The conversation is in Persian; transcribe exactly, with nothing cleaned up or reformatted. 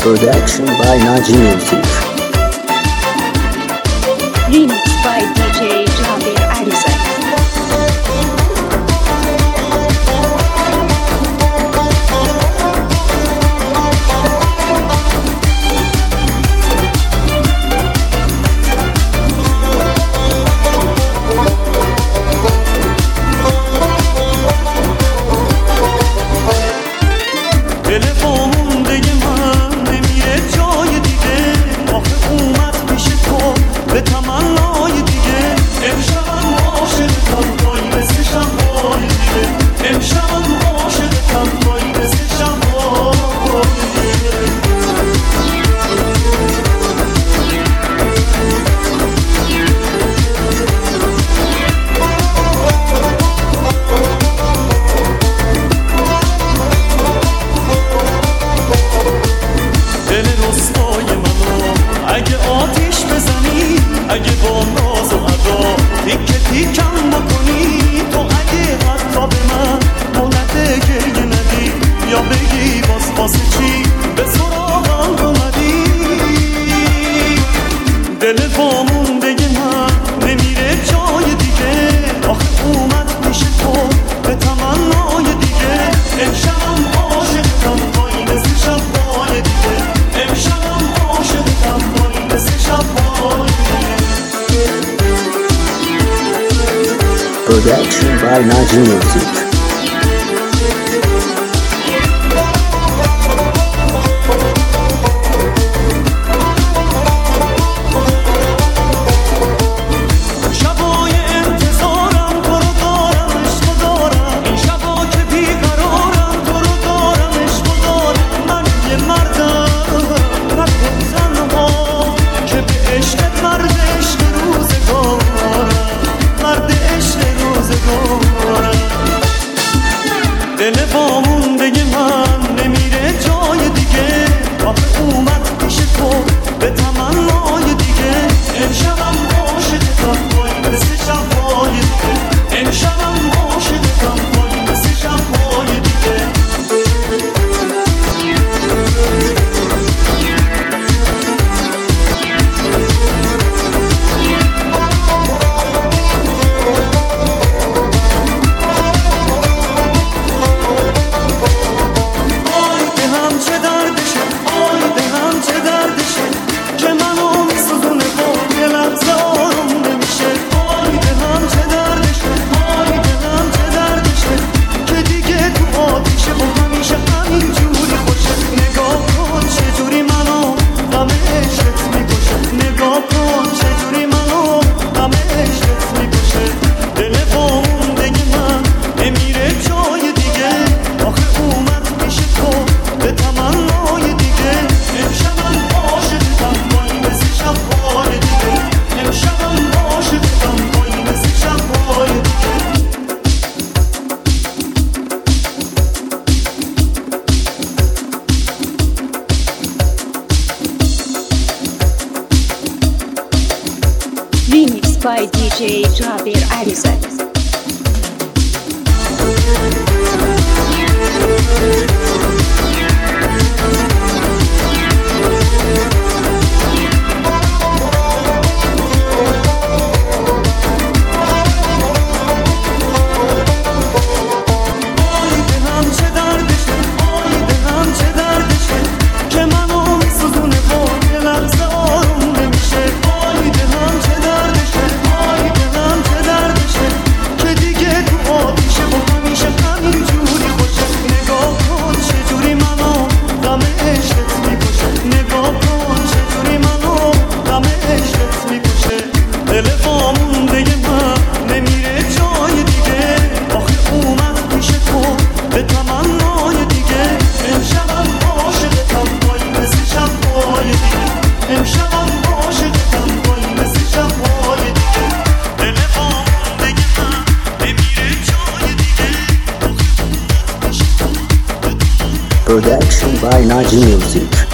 Production by Naji Music. Remix by D J Jaber Addison. اگه با ناز و ادا تیکه تیکم بکنی، تو اگه حتی به من مولده گریه ندی یا بگی باز واسه چی به سراغم اومدی، دل وامونده من نمیره جای دیگه، آخه اومد پیش تو به تمنای دیگه، امشبم عاشقتم پایی مثل شبای دیگه، امشبم عاشقتم پایی مثل شبای دیگه. Production by Naji Music. دل وامونده من نمیره جای دیگه، آخه اومد پیش تو به تمنای دیگه، امشبم عاشقتم پایی مثل شبای دیگه، امشبم عاشقتم پایی مثل شبای دیگه. Remix by D J Jaber Addison. Production by Naji Music.